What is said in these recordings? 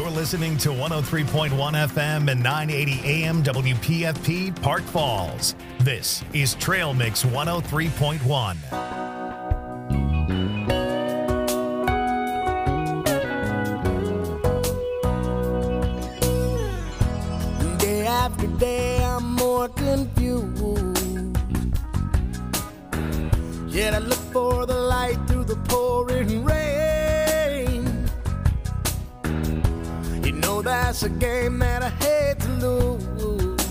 You're listening to 103.1 FM and 980 AM WPFP Park Falls. This is Trail Mix 103.1. Day after day, I'm more confused. Yet I look for the light through the pouring rain. You know that's a game that I hate to lose.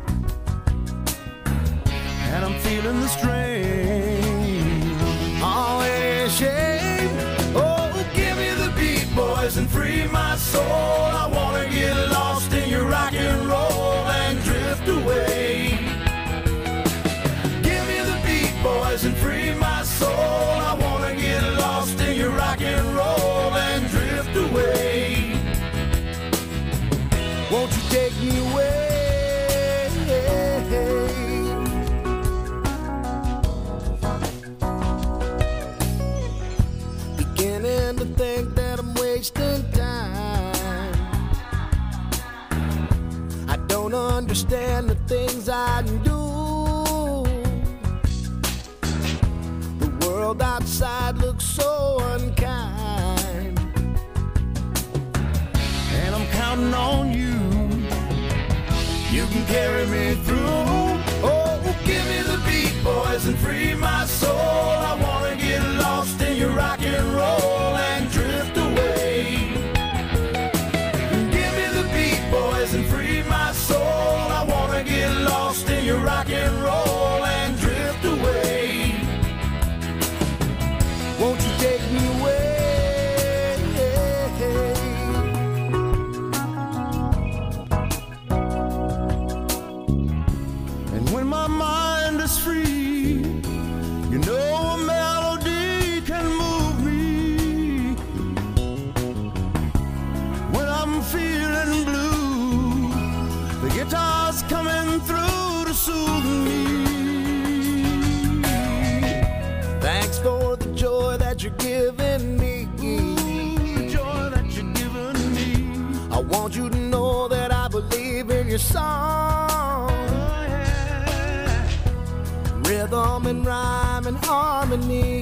And I'm feeling the strain. Oh, any shame. Oh, give me the beat, boys, and free my soul. I wanna get lost in your rock and roll and drift away. Give me the beat, boys, and free my soul. I wanna get lost in your rock and roll and drift away. Won't you take me away? Beginning to think that I'm wasting time. I don't understand the things I do. The world outside looks so unkind, and I'm counting on you. You can carry me through. Oh, give me the beat, boys, and free my soul. I wanna get lost in your rock and roll and drift away. Give me the beat, boys, and free my soul. I wanna get lost in your rock and roll and drift away. Won't you take me away? And when my mind is free, you know a melody can move me. When I'm feeling blue, the guitar's coming through to soothe me. Thanks for the joy that you're giving me. The joy that you're giving me. I want you to know that I believe in your song. Rhythm and rhyme and harmony.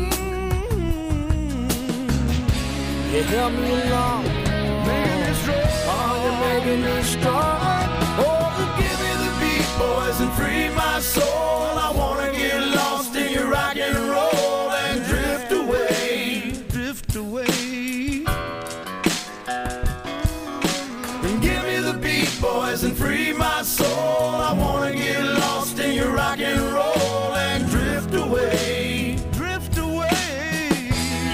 You help me along, making me strong. Oh, you're making me strong. Oh, give me the beat, boys, and free my soul. I wanna get lost in your rock and roll and drift away. Drift away. And give me the beat, boys, and free my soul. I wanna get lost in your rock and roll and drift away. Drift away.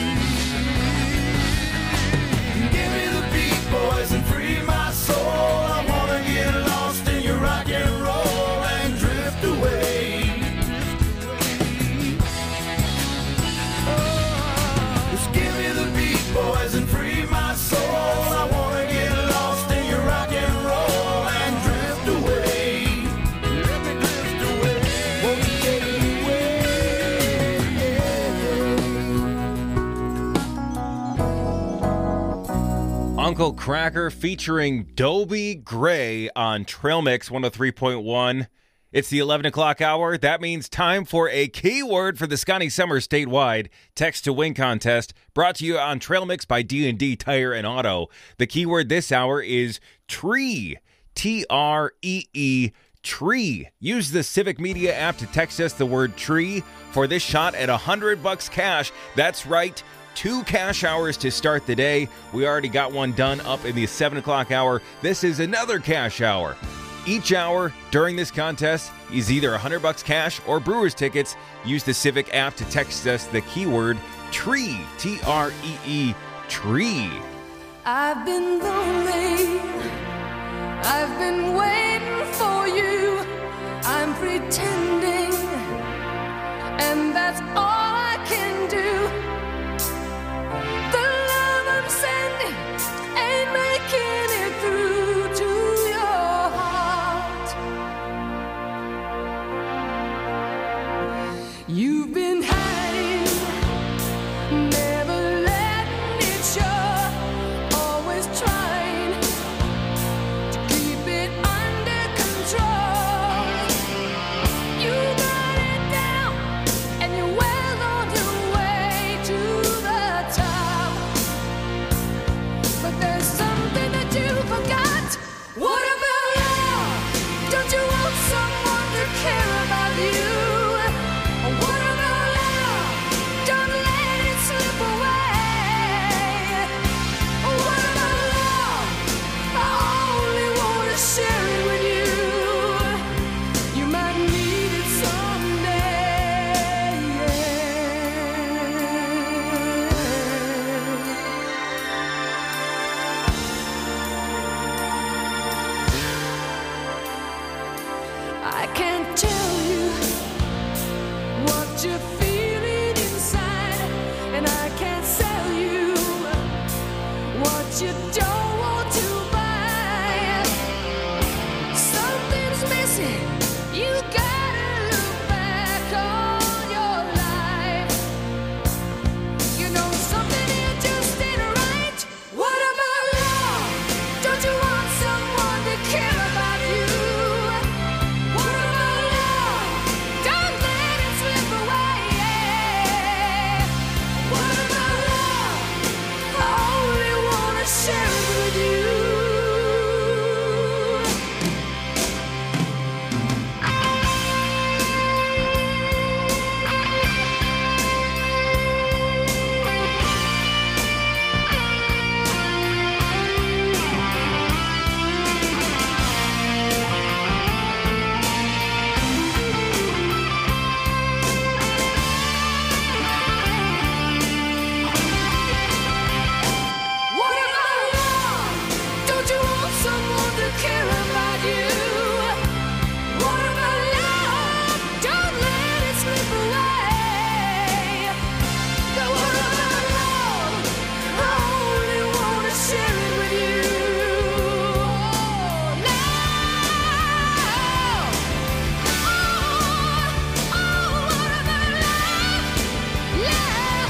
Give me the beat, boys, and free my soul. I wanna get lost in your rock and roll and drift away. Just give me the beat, boys, and free my soul. I wanna get lost in your rock and roll and drift away. Let me drift away. Won't you take me away? Uncle Cracker featuring Dobie Gray on Trail Mix 103.1. It's the 11 o'clock hour. That means time for a keyword for the Scotty Summer statewide text to win contest, brought to you on Trail Mix by D&D Tire and Auto. The keyword this hour is tree. Tree. Tree. Use the Civic Media app to text us the word tree for this shot at $100 cash. That's right. 2 cash hours to start the day. We already got one done up in the 7 o'clock hour. This is another cash hour. Each hour during this contest is either $100 cash or Brewers tickets. Use the Civic app to text us the keyword tree. Tree. Tree. I've been lonely. I've been waiting for you. I'm pretending, and that's all I can do. The love I'm sending ain't making it through to your heart. You've been hiding, never letting it show, always trying that you don't want to buy. Something's missing. You gotta look back on your life. You know something here just ain't right. What about love? Don't you want someone to care about you? What about love? Don't let it slip away. What about love? I only wanna share it with you. What about love? Don't you want someone to care about you? What about love? Don't let it slip away. But what about love? I only wanna share it with you. Now, what about love? Love.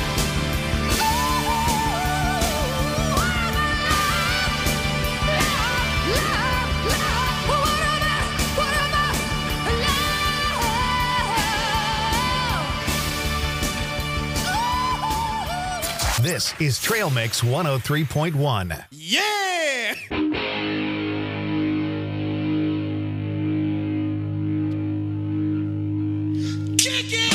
This is Trail Mix 103.1. Yeah! Kick it!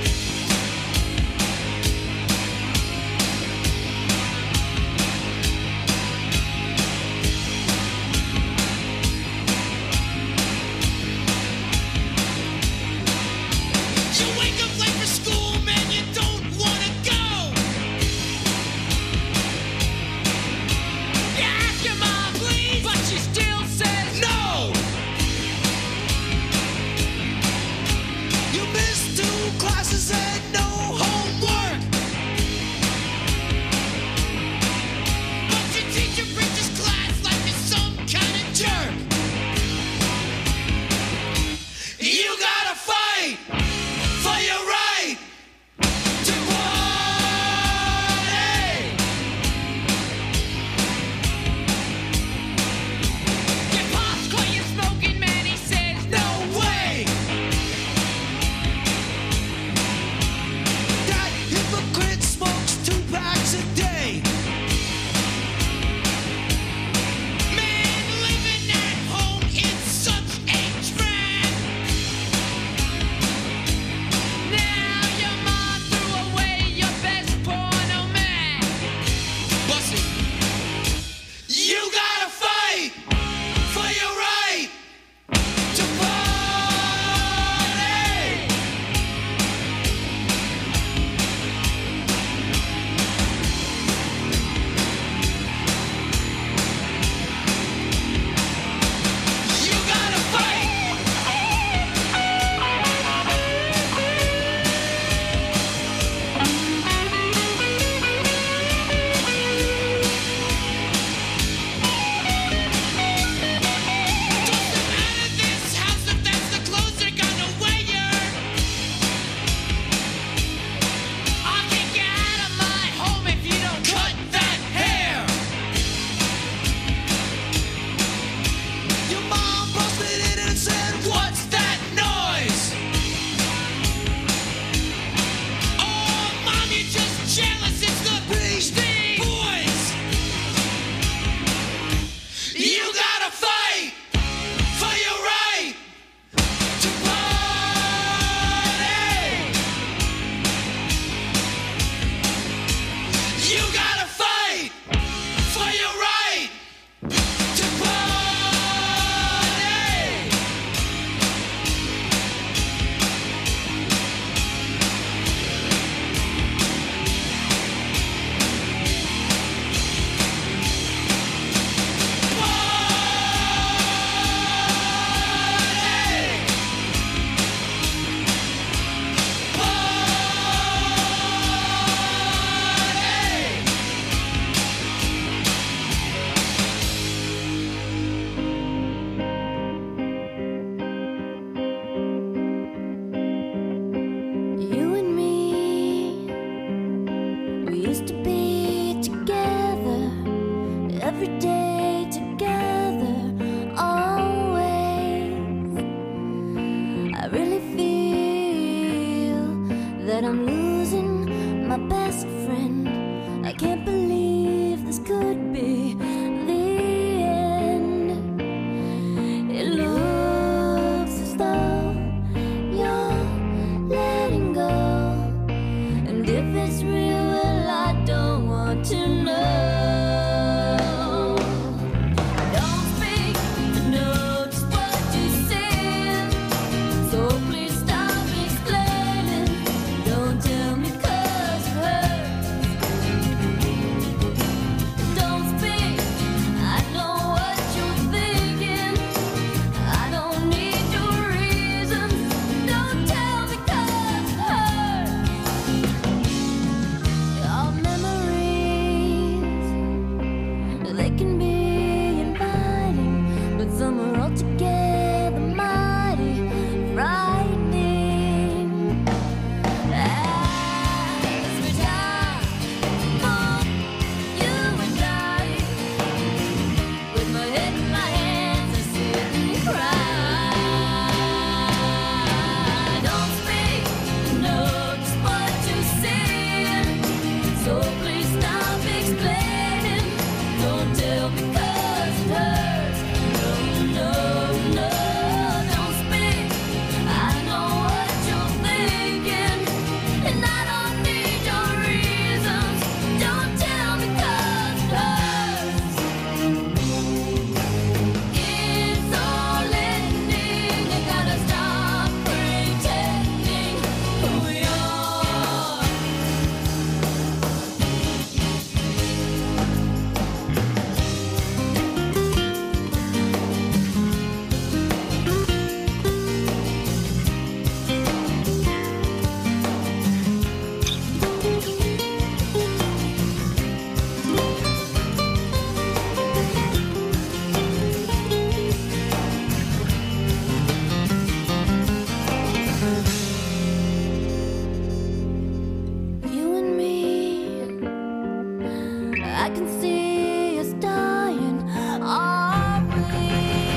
You wake up late for school, man, you don't wanna go. You ask your mom, used to be together, every day together, always. I really feel that I'm losing my best friend. I can't believe this could be the end. It looks as though you're letting go, and if it's real, well, I don't want to know. Don't speak, I know just what you said, so please stop explaining. Don't tell me 'cause it hurts. Don't speak, I know what you're thinking. I don't need your reasons. Don't tell me 'cause it hurts. Our memories, they can be inviting, but some are altogether mighty frightening. As we die for you and I, with my head in my hands, I sit and cry. Don't speak, I know just what you said, so please stop explaining. Don't tell me 'cause it hurts. No, no, no, don't speak. I know what you're thinking, and I don't need your reasons. Don't tell me 'cause it hurts. It's all ending. You gotta stop pretending who you are. You and me, I can see us dying, are we?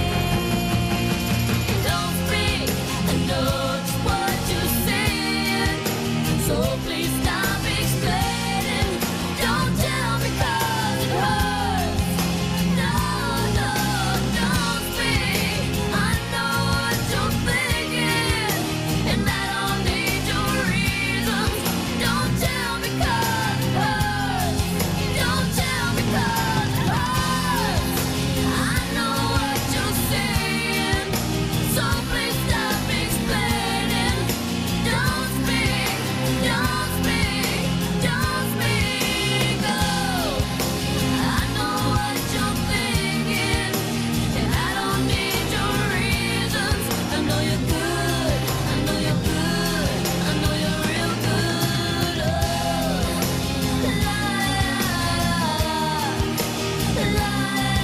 Don't speak, I know just what you said, so please stop explaining. Don't tell me 'cause it hurts. No, no, don't speak. I know what you're thinking, and I don't need your reasons. Don't tell me 'cause it hurts. Don't tell me 'cause it hurts. I know what you're saying, so please stop explaining. Don't speak, don't speak, don't speak. Oh, I know what you're thinking, and I don't need your reasons. I know you're good, I know you're good, I know you're real good. Oh, la la la la.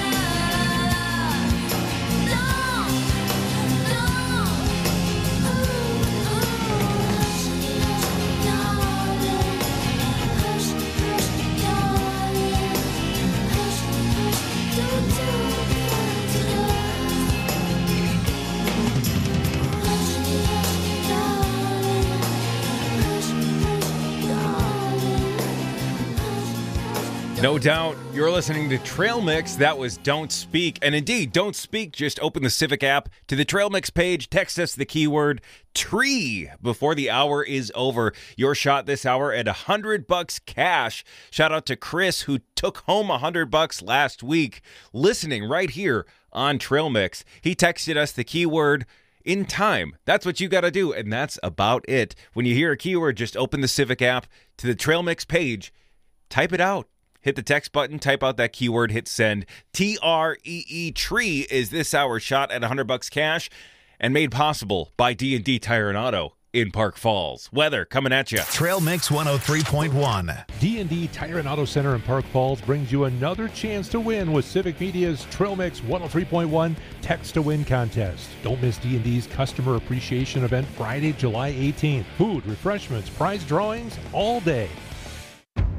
No doubt you're listening to Trail Mix. That was Don't Speak. And indeed, Don't Speak. Just open the Civic app to the Trail Mix page. Text us the keyword tree before the hour is over. Your shot this hour at $100 cash. Shout out to Chris, who took home $100 last week, listening right here on Trail Mix. He texted us the keyword in time. That's what you got to do. And that's about it. When you hear a keyword, just open the Civic app to the Trail Mix page. Type it out. Hit the text button, type out that keyword, hit send. TREE tree is this hour's shot at $100 cash, and made possible by D&D Tire and Auto in Park Falls. Weather coming at you. Trail Mix 103.1. D&D Tire and Auto Center in Park Falls brings you another chance to win with Civic Media's Trail Mix 103.1 Text to Win contest. Don't miss D&D's Customer Appreciation Event Friday, July 18th. Food, refreshments, prize drawings all day.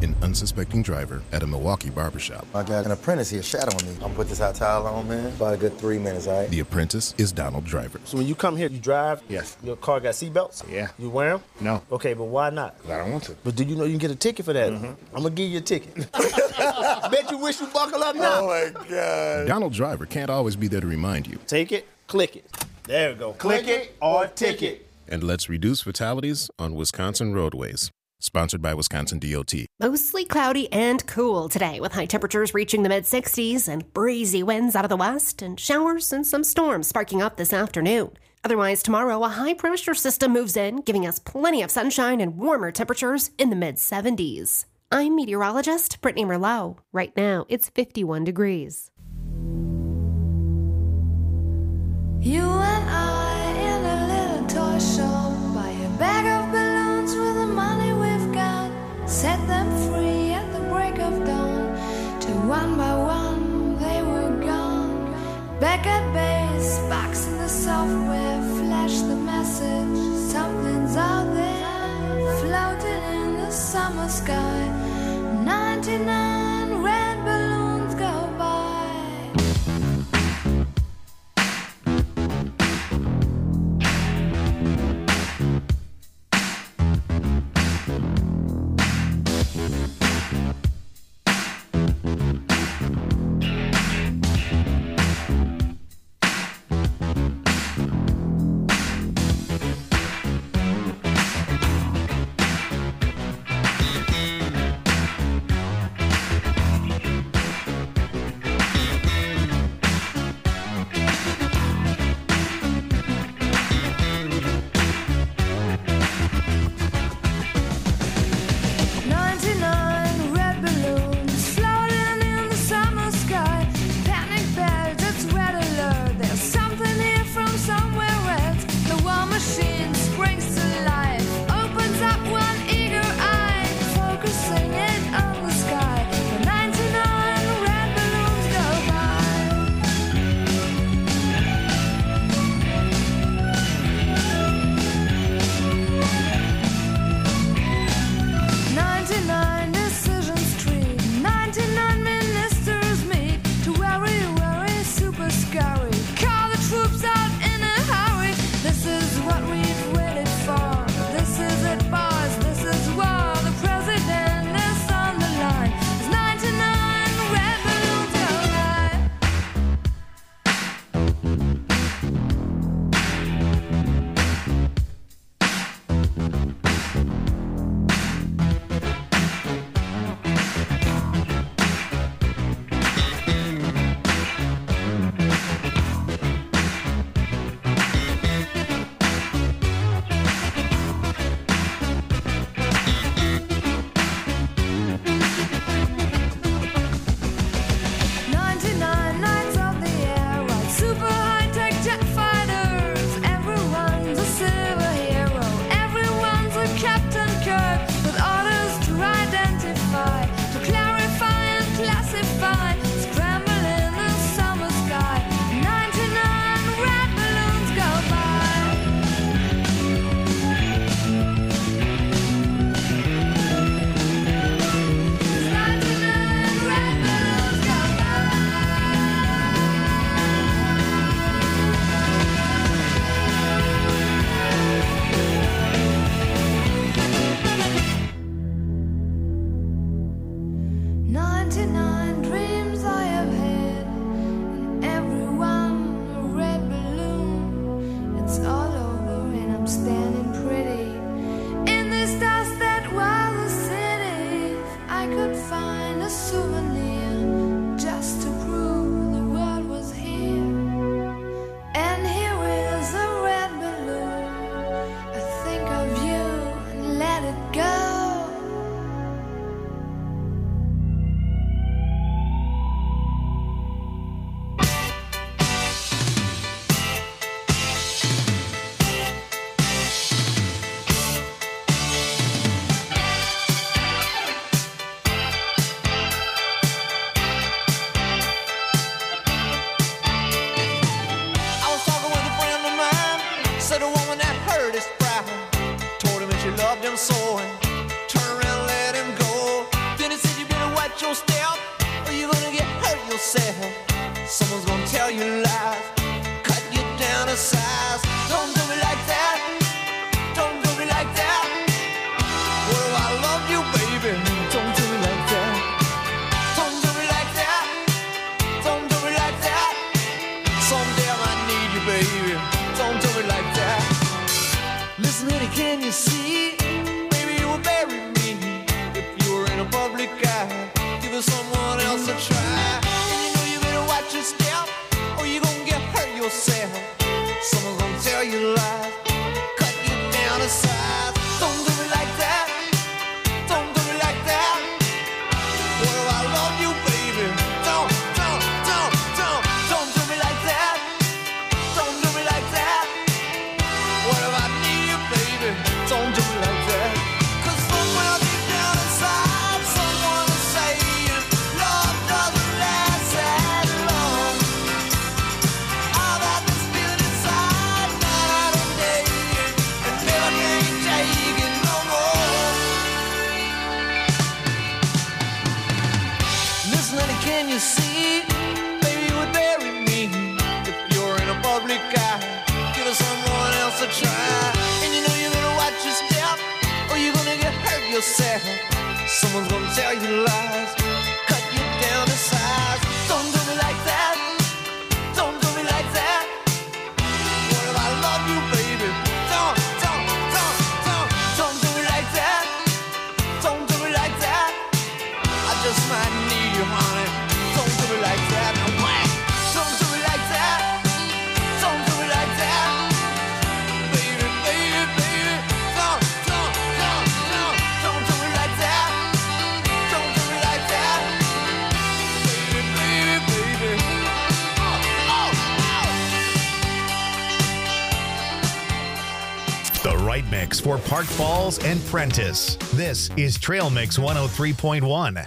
an unsuspecting driver at a Milwaukee barbershop. I got an apprentice here shadowing me. I'm gonna put this hot towel on, man. About a good 3 minutes, all right? The apprentice is Donald Driver. So when you come here, you drive? Yes. Your car got seatbelts? Yeah. You wear them? No. Okay, but why not? I don't want to. But do you know you can get a ticket for that? I'm gonna give you a ticket. Bet you wish you buckle up now. Oh my God. Donald Driver can't always be there to remind you. Take it, click it. There we go. Click it or ticket. And let's reduce fatalities on Wisconsin roadways. Sponsored by Wisconsin DOT. Mostly cloudy and cool today, with high temperatures reaching the mid-60s and breezy winds out of the west and showers and some storms sparking up this afternoon. Otherwise, tomorrow, a high-pressure system moves in, giving us plenty of sunshine and warmer temperatures in the mid-70s. I'm meteorologist Brittany Merlot. Right now, it's 51 degrees. You and I in a little toy shop, buy a bag of balloons with the money we've got, set them free at the break of dawn, till one by one they were gone. Back at base, box in the software, flash the message, something's out there, floating in the summer sky. 99 red balloons go by. yourself. Someone's gonna tell you lies, cut you down to size. Don't do me like that. Don't do me like that. What if I love you, baby? Don't do me like that. Don't do me like that. Don't do me like that. Someday I might need you, baby. Don't do me like that. Listen, honey, can you see? Baby, you will bury me if you were in a public eye. Give it someone else a try. And you know you better watch your step, or you gonna get hurt yourself. Someone's gonna tell you lies, cut you down to size. Don't do me like that. Don't do me like that. What if I love you, baby? Don't do me like that. Don't do me like that. What if I need you, baby? Don't do me like that. 'Cause somewhere deep down inside, someone is saying love doesn't last that long. I've had this feeling inside night and day, and never can't take it no more. Listen, honey, can you see? Baby, you would bury me if you're in a public eye. Give us someone else a try. And you know you better watch your step, or you're gonna get hurt yourself. Someone's gonna tell you lies, cut you down to size. Don't do me like that. Don't do me like that. What if I love you, baby? Don't do me like that. Don't do me like that. I just might need you, honey. Don't do me like that. Now, whack. Don't do me like that. Don't do me like that. Baby, baby, baby. Don't do me like that. Don't do me like that. Baby, baby, baby. The right mix for Park Falls and Prentice. This is Trail Mix 103.1.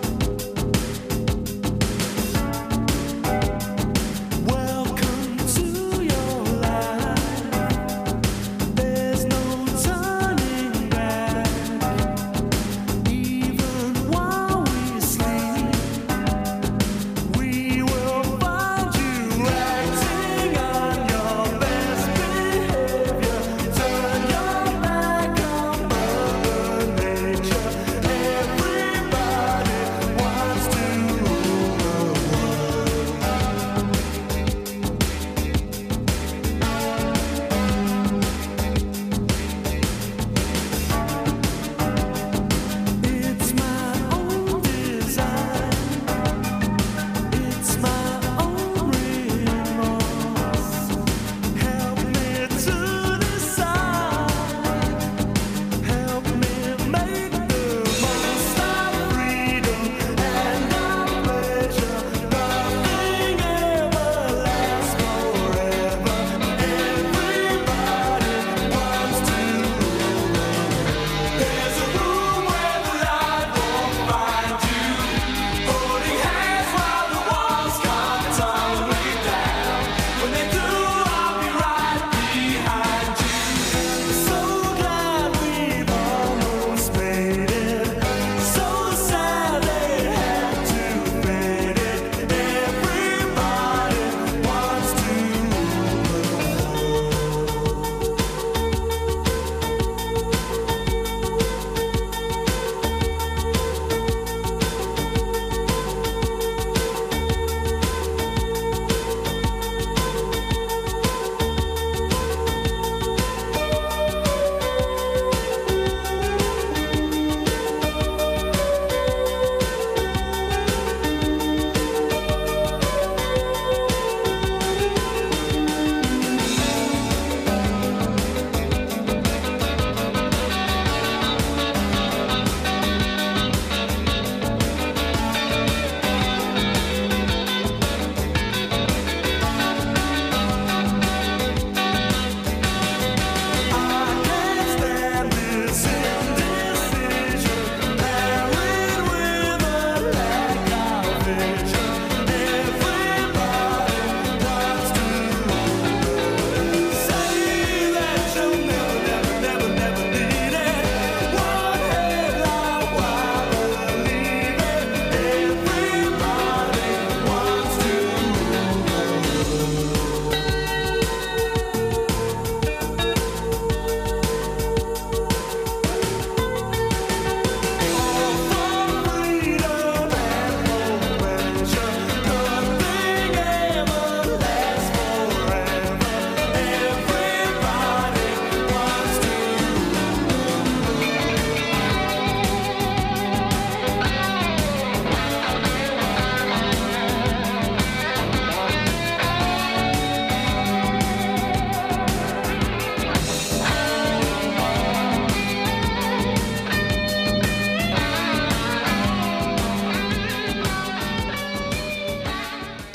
Welcome to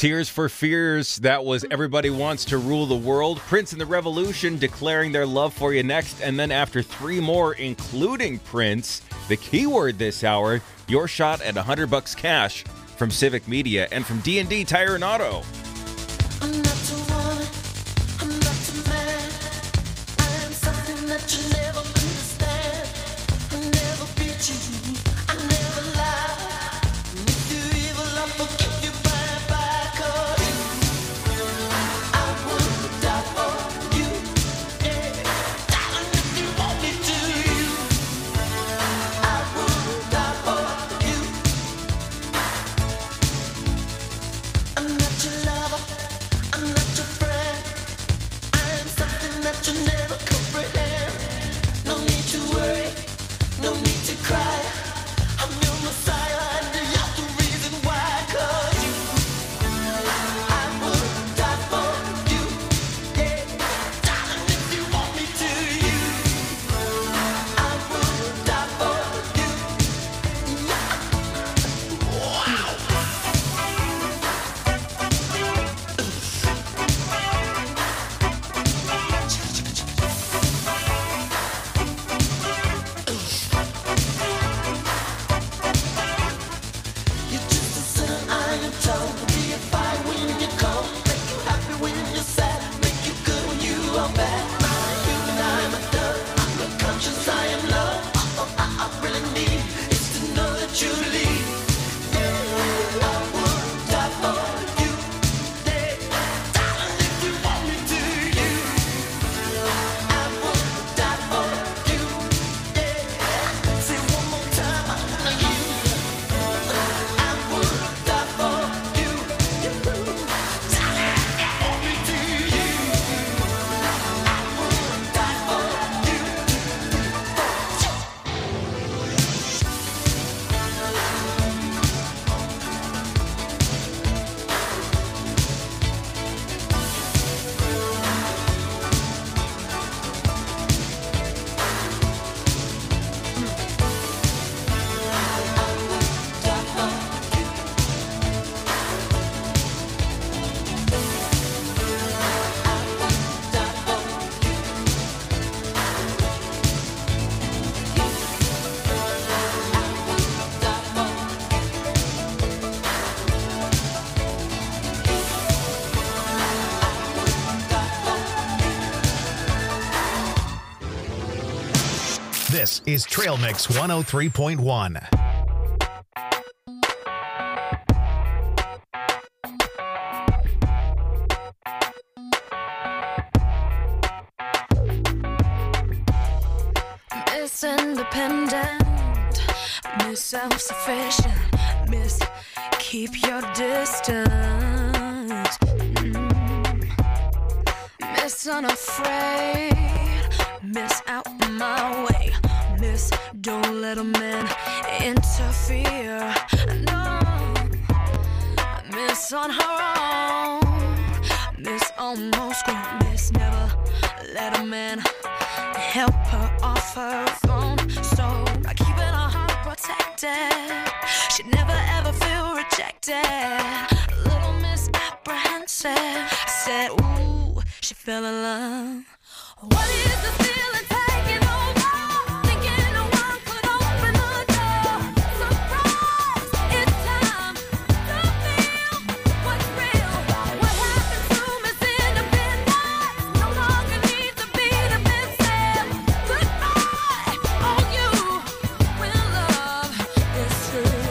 Tears for Fears, that was Everybody Wants to Rule the World. Prince and the Revolution declaring their love for you next. And then after three more, including Prince, the keyword this hour, your shot at $100 cash from Civic Media and from D&D Tire and Auto. I'm not too woman, I'm not too man. I am something that you never understand. I never beat you, I never lie. If you're evil, I'll forgive you bye. 'Cause I would die for you. Yeah, darling, if you want me to, I would die for you. I'm not your lover, I'm not your friend. I am something that you never comprehend. No need to worry, no need to cry. I'm your messiah and you're the reason why. 'Cause you, I would die for you. Yeah, darling, if you want me to, I would die for you. Wow. You're just a sinner, I am told. Be a fire when you cold. Make you happy when you're sad. Make you good when you are bad. I'm human, I'm a dove. I'm the conscious, I am love. All I really need is to know that you leave. Yeah, I would die for you. Yeah, darling, if you want me to, I would die for you. Yeah, say one more time, I wanna you. I would die for you. Darling, if you want me to, I would die for you. This is Trail Mix 103.1. Miss Independent, Miss Self-Sufficient, Miss Keep Your Distance, Miss Unafraid, Miss Out My Way, Miss Don't Let a Man Interfere, no, Miss On Her Own, Miss Almost Grown, Miss Never Let a Man help her off her phone. So by keeping her heart protected, she'd never ever feel rejected. Little Miss Apprehensive said, ooh, she fell in love. What is the feeling taking over? Thinking no one could open the door. Surprise, it's time to feel what's real. What happened to Miss Independent? No longer needs to be defensive. Goodbye, all you when love is true.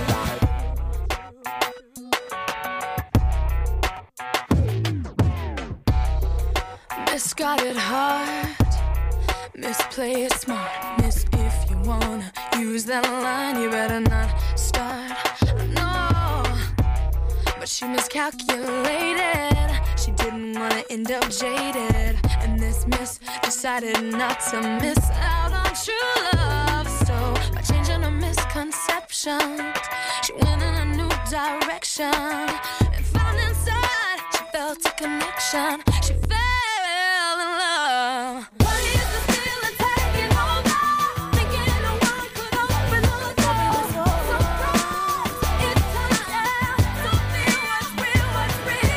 Miss got it hard, Miss play it smart, Miss if you wanna use that line, you better not start. No, but she miscalculated. She didn't wanna end up jaded, and this Miss decided not to miss out on true love. So by changing her misconceptions, she went in a new direction and found inside she felt a connection. She fell in love. What is the feeling taking over? Thinking no one could open the door. Surprise, it's time to feel what's real, what's real.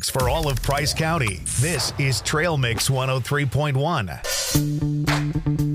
Mix for all of Price County. This is Trail Mix 103.1.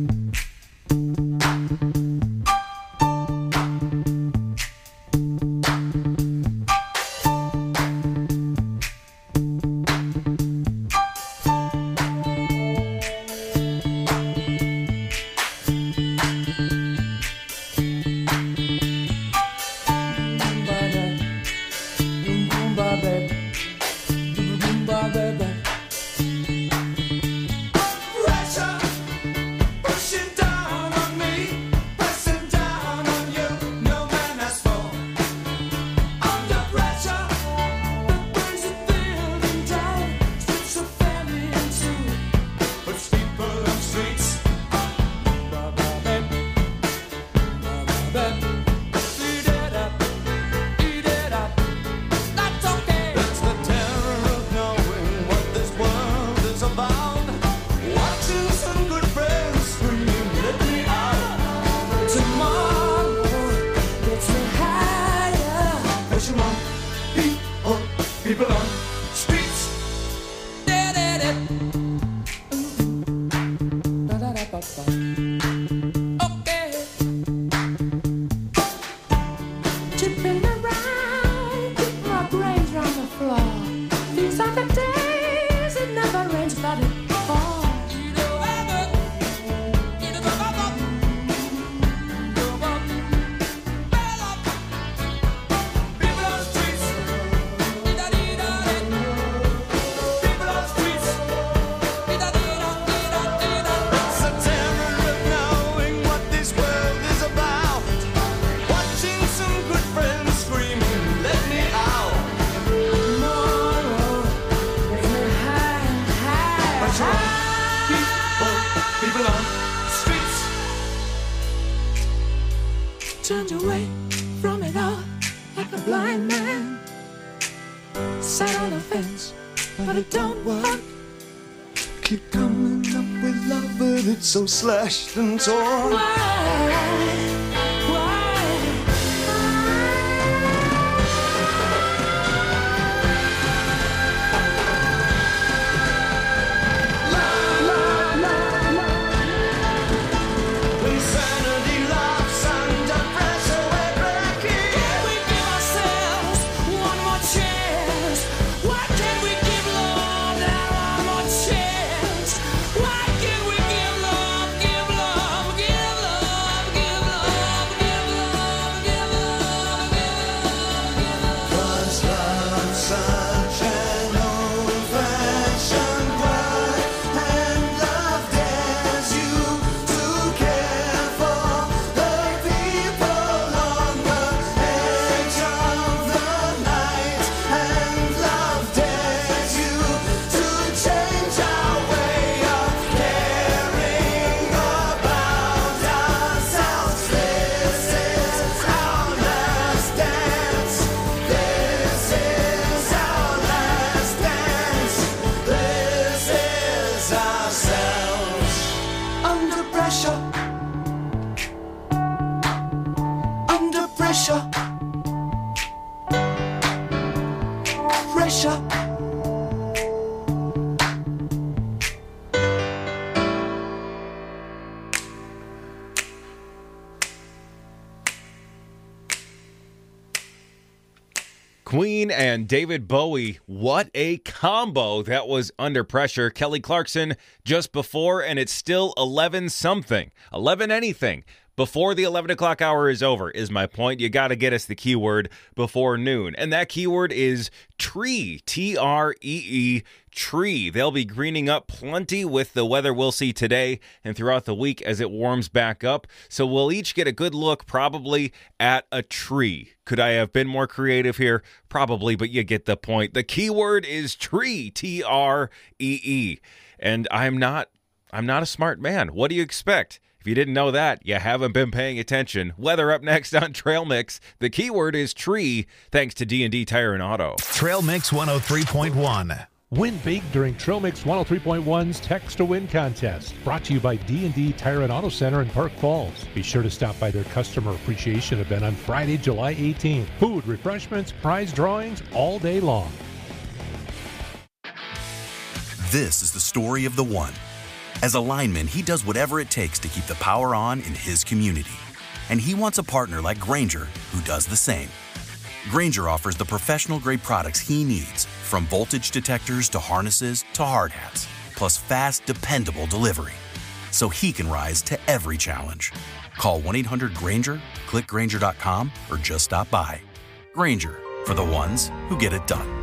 Turned away from it all like a blind man. Sat on the fence, but it don't work. Keep coming up with love, but it's so slashed and torn. Why? Queen and David Bowie, what a combo. That was Under Pressure. Kelly Clarkson just before, and it's still 11-something. 11 anything. Before the 11 o'clock hour is over, is my point. You got to get us the keyword before noon. And that keyword is tree. T-R-E-E, tree. They'll be greening up plenty with the weather we'll see today and throughout the week as it warms back up. So we'll each get a good look probably at a tree. Could I have been more creative here? Probably, but you get the point. The keyword is tree. T-R-E-E. And I'm not a smart man. What do you expect? If you didn't know that, you haven't been paying attention. Weather up next on Trail Mix. The keyword is tree, thanks to D&D Tire and Auto. Trail Mix 103.1. Win big during Trail Mix 103.1's Text to Win contest. Brought to you by D&D Tire and Auto Center in Park Falls. Be sure to stop by their customer appreciation event on Friday, July 18th. Food, refreshments, prize drawings all day long. This is the story of the one. As a lineman, he does whatever it takes to keep the power on in his community. And he wants a partner like Grainger who does the same. Grainger offers the professional-grade products he needs, from voltage detectors to harnesses to hard hats, plus fast, dependable delivery, so he can rise to every challenge. Call 1-800-GRAINGER, click Grainger.com, or just stop by. Grainger, for the ones who get it done.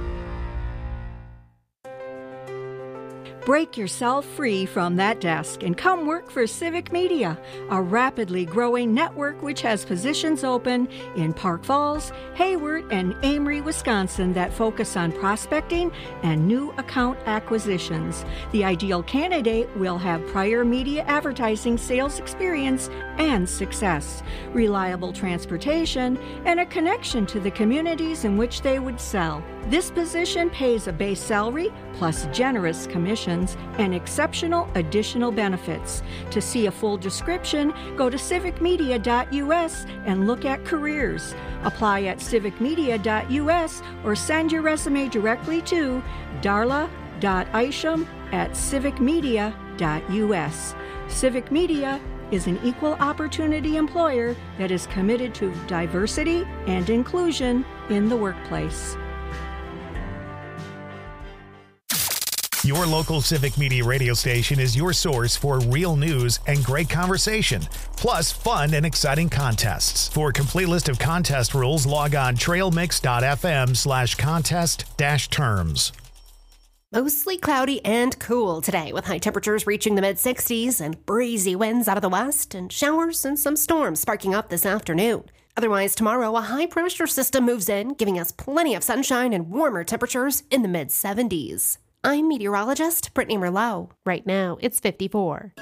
Break yourself free from that desk and come work for Civic Media, a rapidly growing network which has positions open in Park Falls, Hayward, and Amory, Wisconsin that focus on prospecting and new account acquisitions. The ideal candidate will have prior media advertising sales experience and success, reliable transportation, and a connection to the communities in which they would sell. This position pays a base salary plus generous commissions and exceptional additional benefits. To see a full description, go to civicmedia.us and look at careers. Apply at civicmedia.us or send your resume directly to darla.isham@civicmedia.us. Civic Media is an equal opportunity employer that is committed to diversity and inclusion in the workplace. Your local Civic Media radio station is your source for real news and great conversation, plus fun and exciting contests. For a complete list of contest rules, log on trailmix.fm/contest-terms. Mostly cloudy and cool today, with high temperatures reaching the mid-60s and breezy winds out of the west and showers and some storms sparking up this afternoon. Otherwise, tomorrow, a high-pressure system moves in, giving us plenty of sunshine and warmer temperatures in the mid-70s. I'm meteorologist Brittany Merlot. Right now, it's 54.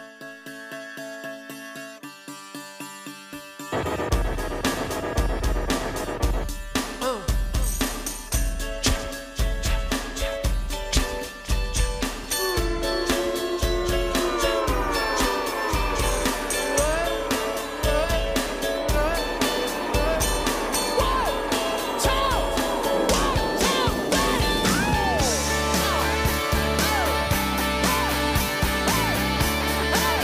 Hey!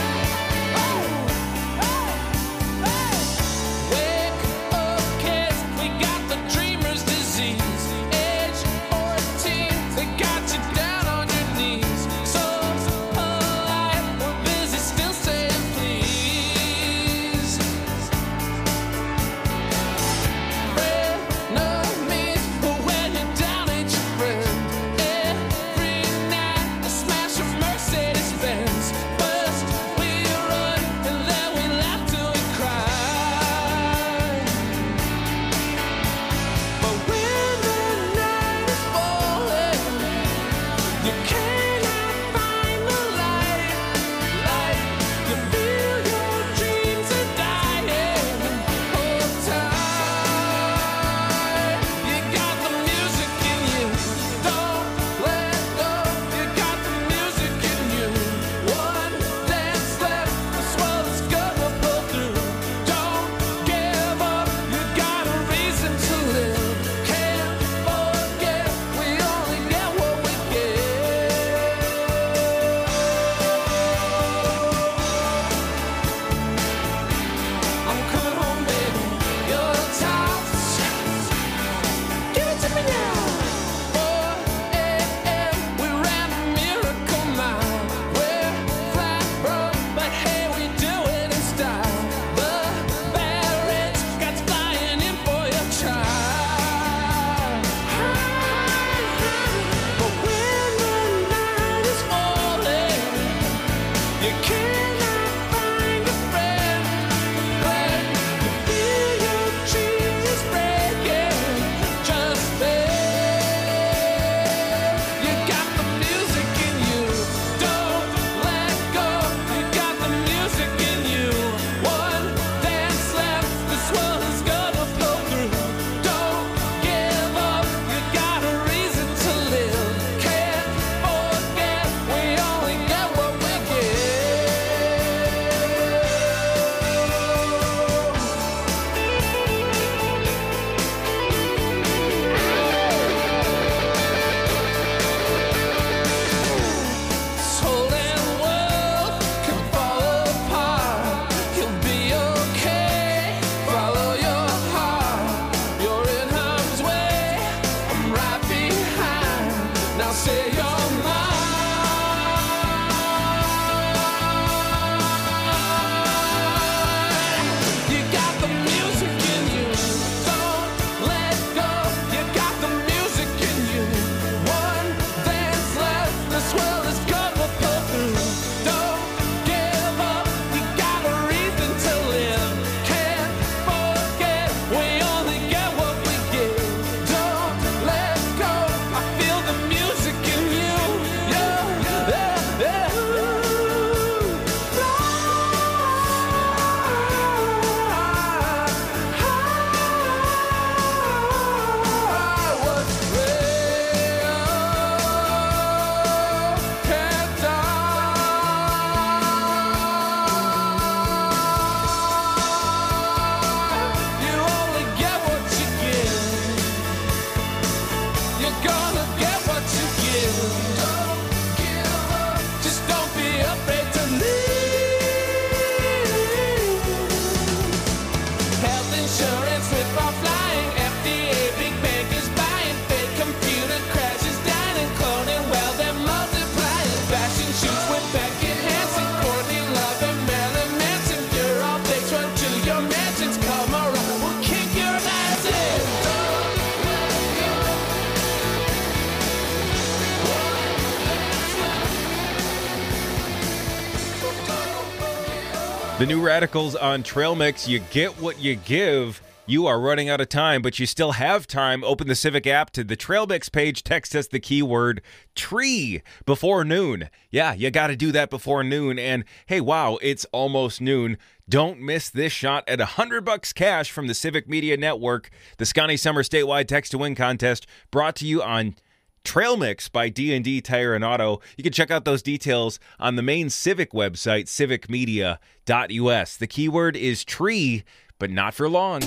The New Radicals on Trail Mix. You get what you give. You are running out of time, but you still have time. Open the Civic app to the Trail Mix page. Text us the keyword tree before noon. Yeah, you got to do that before noon. And hey, wow, it's almost noon. Don't miss this shot at $100 cash from the Civic Media Network. The Scotty Summer Statewide Text to Win contest brought to you on Trail Mix by D&D Tire and Auto. You can check out those details on the main Civic website, civicmedia.us. The keyword is tree, but not for long.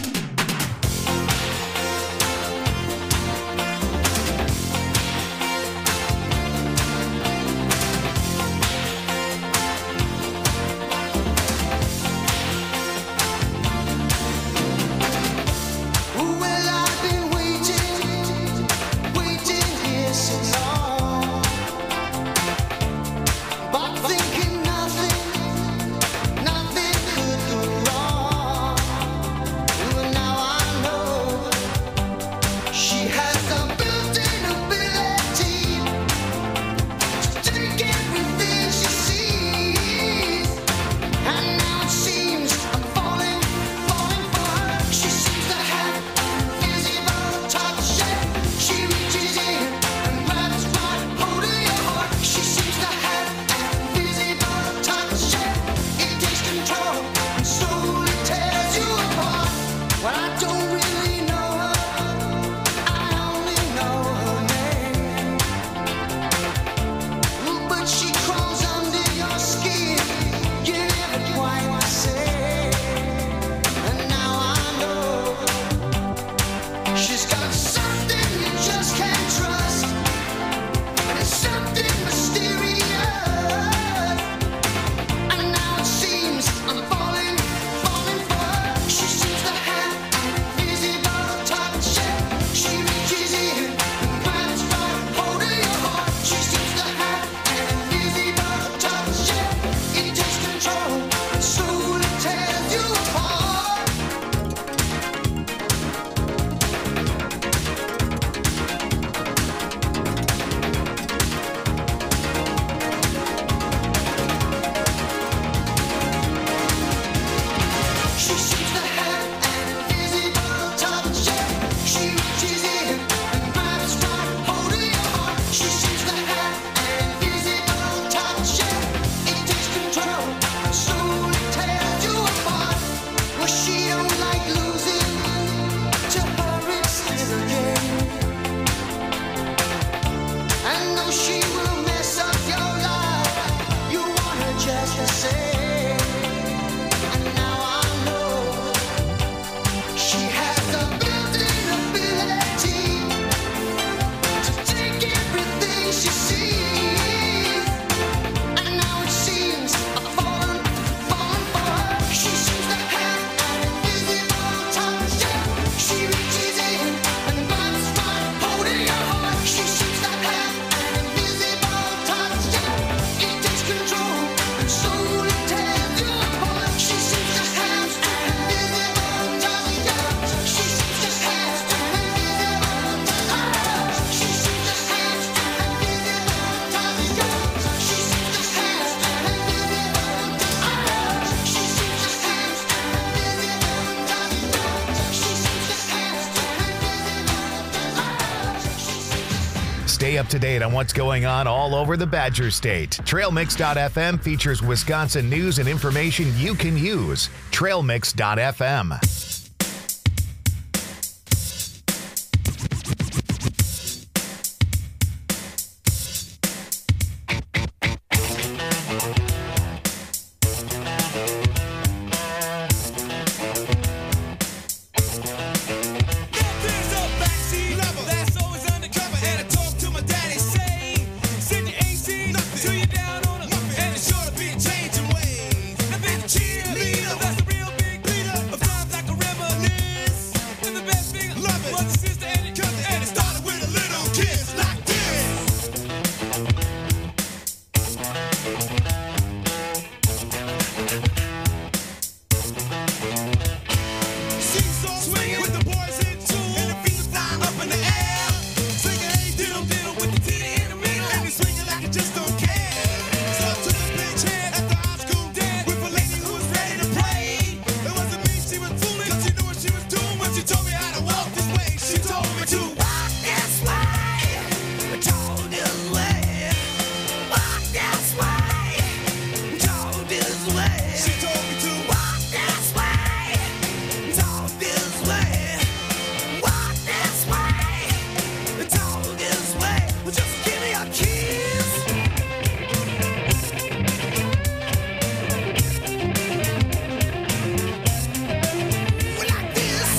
Well, I've been waiting here so long, but thinking nothing could go wrong. Well, now I know she has the built-in ability to take everything she sees, and now it seems I'm falling for her. She seems to have invisible touch. She reaches in and grabs right hold of your heart. She seems to have invisible touch. It takes control and slowly tears you apart. Well, I don't really know her. I only know her name. But she crawls under your skin. You never quite the same. And now I know she's got something you just can't trust. And it's something mysterious. And now it seems I'm falling for her. She seems to have invisible touch. She reaches in and grabs right hold of your heart. She seems to have invisible touch. It takes control and slowly tears you apart. She seems to have invisible touch. She reaches in and grabs right hold of your heart. She seems to have invisible touch. It takes control and slowly tears you apart. Well, she don't like losing. To her it's still a game. And though she will mess up your life, you want her just the same. And now I know she has the built-in ability to take everything she sees. And now it seems I'm falling for her. She seems to have invisible touch. She reaches in and grabs right hold of your heart. She seems to have invisible touch. It takes control and slowly tears you apart. She seems to have invisible touch. She seems to have invisible touch. She seems to have invisible touch. She seems to have invisible touch. She seems to have invisible touch. Stay up to date on what's going on all over the Badger State. TrailMix.fm features Wisconsin news and information you can use. TrailMix.fm. There's a backseat lover that's always undercover, and I talk to my daddy, say, send your AC till you're down on it, and it's sure to be changing ways. I've been a cheerleader, that's a real big leader of times like a rebel. this way. She told me to walk this way, talk this way, walk this way, talk this way. Well, just give me your keys. Well, like this.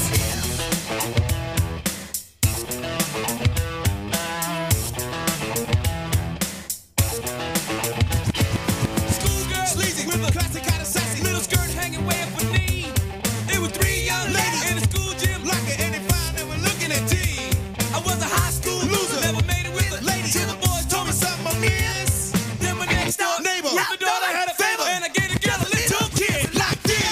Schoolgirl, sleazy with a classic kind of sassy little skirt hanging way up her knee. It was three young ladies in the school gym, like an 85, they were looking at tea. I was a high school loser, never made it with a lady. Till the boys told me something I missed. Then my next door neighbor, my daughter had a favor, and I gave the girl a little kid like this.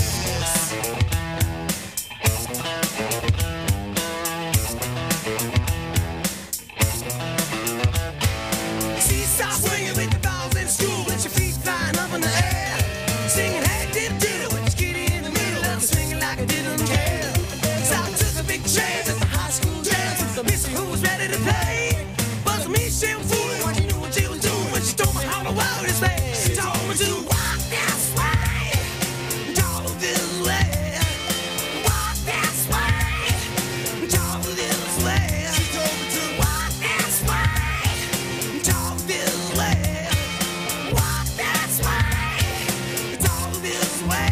Seesaw swinging with the balls in school, with your feet flying up in the air. Singing hey did with your kitty in the middle, and swinging like I didn't care. So I took a big chance at the high school dance with the missy who was ready to play. But for me, she was fooling when she knew what she was doing, when she told me how the world is made. She told me to walk this way, talk this way, walk this way, talk this way. She told me to walk this way, talk this way, walk this way, talk this way.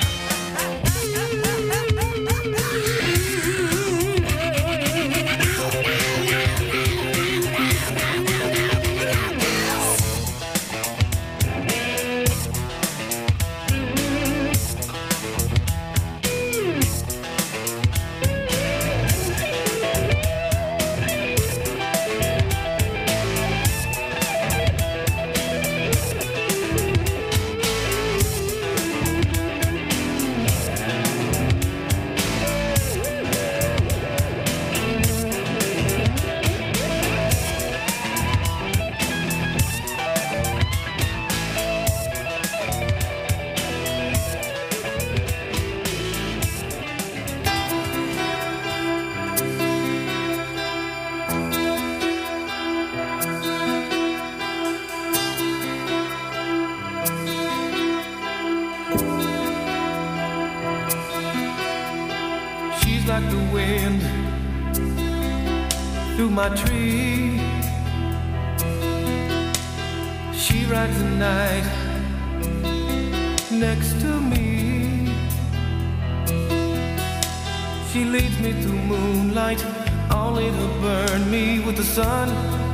She's like the wind through my tree. She rides the night next to me. She leads me through moonlight, only to burn me with the sun.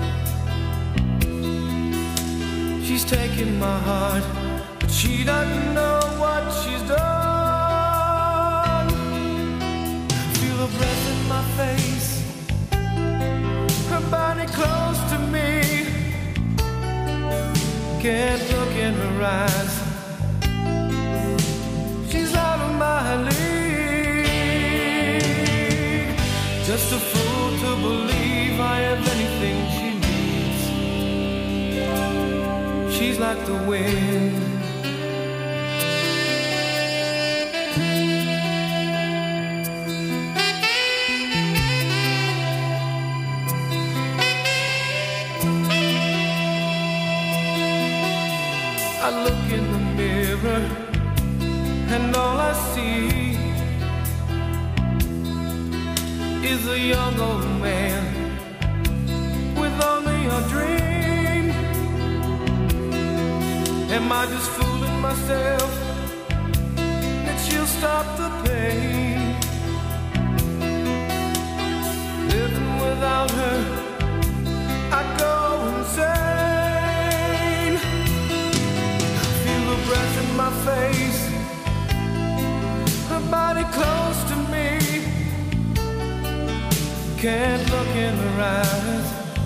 She's taking my heart, but she doesn't know what she's done. Feel her breath in my face, her body close to me. Can't look in her eyes, she's out of my league. Just a fool to believe I have anything she needs. She's like the wind. I look in the mirror and all I see is a young old man with only a dream. Am I just fooling myself that she'll stop the pain? Living without her, I go insane. Feel the breath in my face, her body close to me. Can't look in her eyes,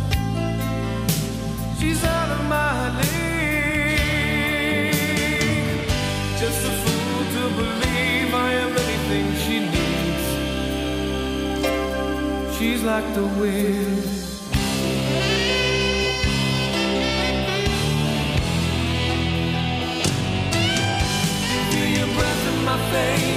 she's out of my league. Just a fool to believe I am anything she needs. She's like the wind. Feel your breath in my face,